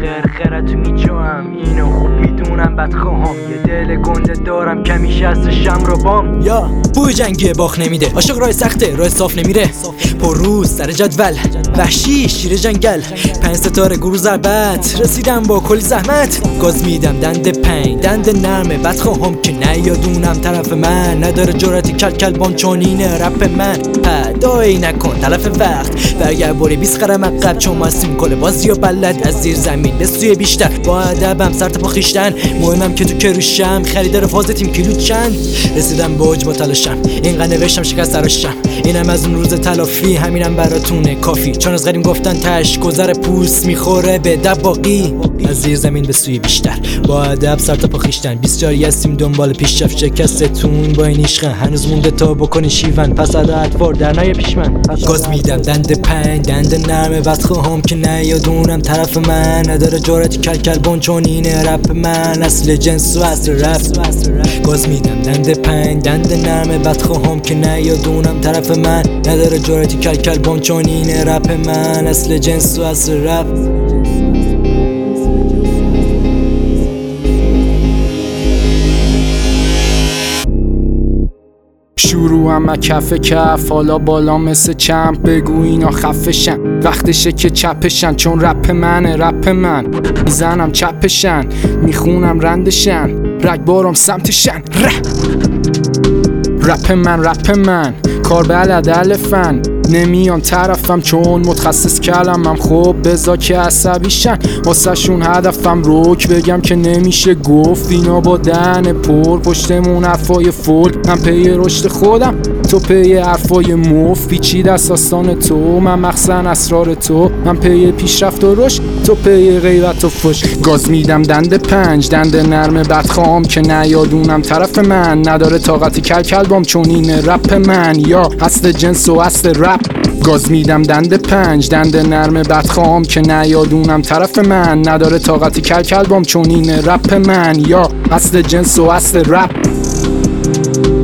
خرخرت میجوام، اینو خوب میدونم بدخواهم، یه دل گنده دارم کمیش از شمر و بام. یا بوی جنگی باخ نمیده، عاشق راه سخته راه صاف نمیره، پر روز سر جدول وحشی شیر جنگل، 5 ستاره گروه ضربت رسیدم با کلی زحمت، گاز میدم دنده پنگ دنده نرمه بدخواهم که نیادونم طرف من، نداره جرأتی کل بام چون اینه رپ من، پدایی نکن تلف وقت برگر باری 20 قرم عقب، چون ما هستیم کل بازی و بلد، از زیر زمین به سوی بیشتر با ادبم سر تا پا خویشتن، مهمم که تو کروشم خریدار فاز تیم کیلو چند، رسیدم به اوج با تلاشم اینقدر نوشتم شکست تراشم، اینم از اون روز تلافی همینم براتونه کافی، چون از قدیم گفتن تش گذر پوست میخوره به دباقی، از زیر زمین به سوی بیشتر با ادب سر تا پا خویشتن، 24 هستیم دنبال پیشرفت، شکستتون با این عشق هنوز مونده تا بکنی شیون، پس ادوار در نای پیش من، گاز میدم دنده پنج دنده نرمه بدخواهم که نیادونم طرف من، نداره جرأتی کل بون چون اینه رپ من، اصل جنس و اصل رپ، گاز میدم دنده پنج دنده نرمه بدخواهم که نیادونم طرف من، نداره جرأتی کل بون چون اینه رپ من، اصل جنس و اصل رپ. شروع هم کف کف حالا بالا مثل چمپ، بگو اینا خفشن وقتشه که چپشن، چون رپ منه رپ من، میزنم چپشن میخونم رندشن رگبارم سمتشن، رپ من کار بلد الفن، نمیان طرفم چون متخصص کلمم، خب بزا که عصبیشن واسه شون هدفم روک بگم که نمیشه گفت، اینا با دهن پر پشتمون حرفای فول، من پی رشد خودم تو پی حرفای مف، پیچید اساسان تو من مخزن اسرار تو، من پی پیشرفت و رشد تو پی غیرت و فش، گاز میدم دنده پنج دنده نرمه بدخواهم که نیادونم طرف من، نداره طاقتی کل بام چون اینه رپ من، یا اصل جنس و اصل رپ، گاز میدم دنده پنج دنده نرمه بدخواهم که نیادونم طرف من، نداره طاقتی کل بام چون اینه رپ من، یا اصل جنس و اصل رپ.